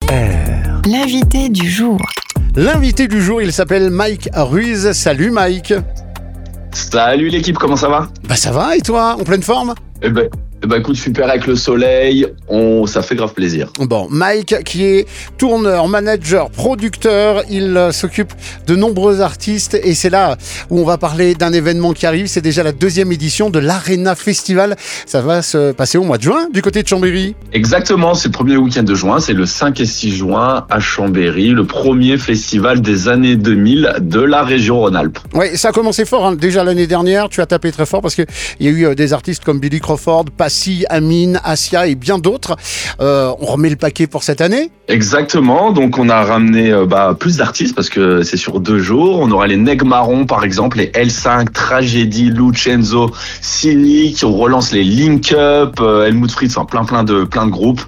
RJR. L'invité du jour. L'invité du jour, il s'appelle Mike Ruiz. Salut Mike. Salut l'équipe, comment ça va? Ça va et toi, en pleine forme? Écoute, super avec le soleil, ça fait grave plaisir. Bon, Mike qui est tourneur, manager, producteur, il s'occupe de nombreux artistes et c'est là où on va parler d'un événement qui arrive. C'est déjà la 2e édition de l'Arena Festival. Ça va se passer au mois de juin du côté de Chambéry. Exactement, c'est le premier week-end de juin, c'est le 5 et 6 juin à Chambéry, le premier festival des années 2000 de la région Rhône-Alpes. Oui, ça a commencé fort, hein. Déjà l'année dernière, tu as tapé très fort parce qu'il y a eu des artistes comme Billy Crawford, Passy, Amine, Asia et bien d'autres. On remet le paquet pour cette année. Exactement, donc on a ramené plus d'artistes parce que c'est sur 2 jours. On aura les Neg Marron par exemple, les L5, Tragédie, Lucenzo, Cynic, on relance les Link Up, Helmut Fritz, enfin plein de groupes.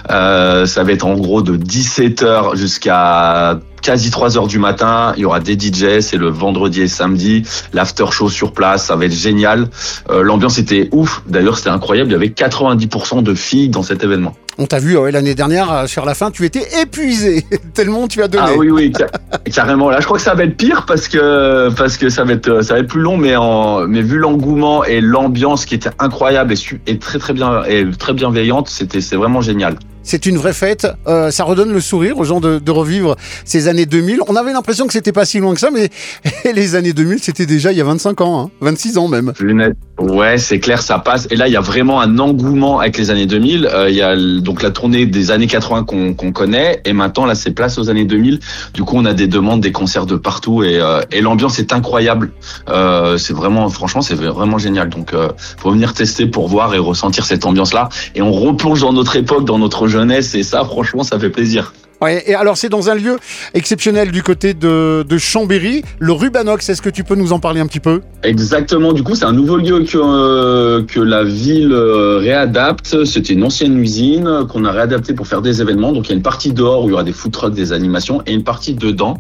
Ça va être en gros de 17h jusqu'à quasi 3h du matin, il y aura des DJ, c'est le vendredi et samedi, l'after show sur place, ça va être génial. L'ambiance était ouf, d'ailleurs c'était incroyable, il y avait 90% de filles dans cet événement. On t'a vu l'année dernière, sur la fin, tu étais épuisé, tellement tu as donné. Ah oui, carrément. Là, je crois que ça va être pire parce que ça va être plus long, mais vu l'engouement et l'ambiance qui était incroyable et très bien et très bienveillante, c'est vraiment génial. C'est une vraie fête, ça redonne le sourire aux gens de revivre ces années 2000. On avait l'impression que c'était pas si loin que ça, mais les années 2000, c'était déjà il y a 25 ans, hein, 26 ans même. Lunettes. Ouais, c'est clair, ça passe. Et là, il y a vraiment un engouement avec les années 2000. Il y a donc la tournée des années 80 qu'on connaît, et maintenant là, c'est place aux années 2000. Du coup, on a des demandes, des concerts de partout, et l'ambiance est incroyable. Franchement, c'est vraiment génial. Donc, faut venir tester pour voir et ressentir cette ambiance-là. Et on replonge dans notre époque, dans notre jeunesse, et ça, franchement, ça fait plaisir. Ouais, et alors c'est dans un lieu exceptionnel du côté de Chambéry, le Rubanox. Est-ce que tu peux nous en parler un petit peu? Exactement, du coup c'est un nouveau lieu que la ville réadapte. C'était une ancienne usine qu'on a réadaptée pour faire des événements. Donc il y a une partie dehors où il y aura des food trucks, des animations, et une partie dedans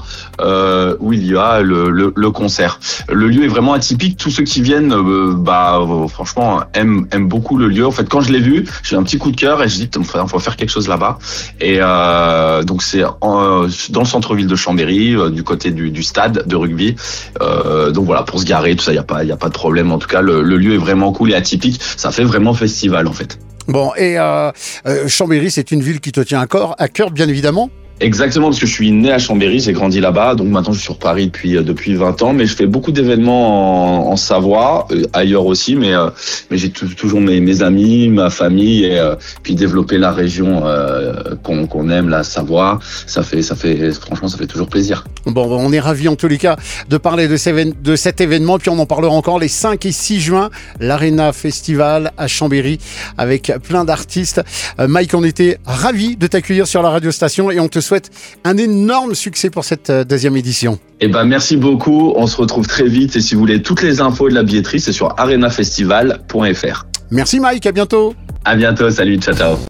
où il y a le concert. Le lieu est vraiment atypique. Tous ceux qui viennent, franchement, aiment beaucoup le lieu. En fait, quand je l'ai vu, j'ai eu un petit coup de cœur et je dis il faut faire quelque chose là-bas. Et donc c'est dans le centre-ville de Chambéry, du côté du stade de rugby. Donc voilà, pour se garer, tout ça, il y a pas de problème. En tout cas, le lieu est vraiment cool et atypique. Ça fait vraiment festival en fait. Bon, et Chambéry, c'est une ville qui te tient à cœur, bien évidemment. Exactement, parce que je suis né à Chambéry, j'ai grandi là-bas, donc maintenant je suis sur Paris depuis 20 ans, mais je fais beaucoup d'événements en Savoie, ailleurs aussi, mais j'ai toujours mes amis, ma famille, et puis développer la région qu'on aime, la Savoie, franchement, ça fait toujours plaisir. Bon, on est ravis en tous les cas de parler de cet événement, puis on en parlera encore les 5 et 6 juin, l'Arena Festival à Chambéry, avec plein d'artistes. Mike, on était ravis de t'accueillir sur la radio-station et on te souhaite un énorme succès pour cette 2e édition. Merci beaucoup, on se retrouve très vite, et si vous voulez toutes les infos de la billetterie, c'est sur arenafestival.fr. Merci Mike, à bientôt. À bientôt, salut, ciao.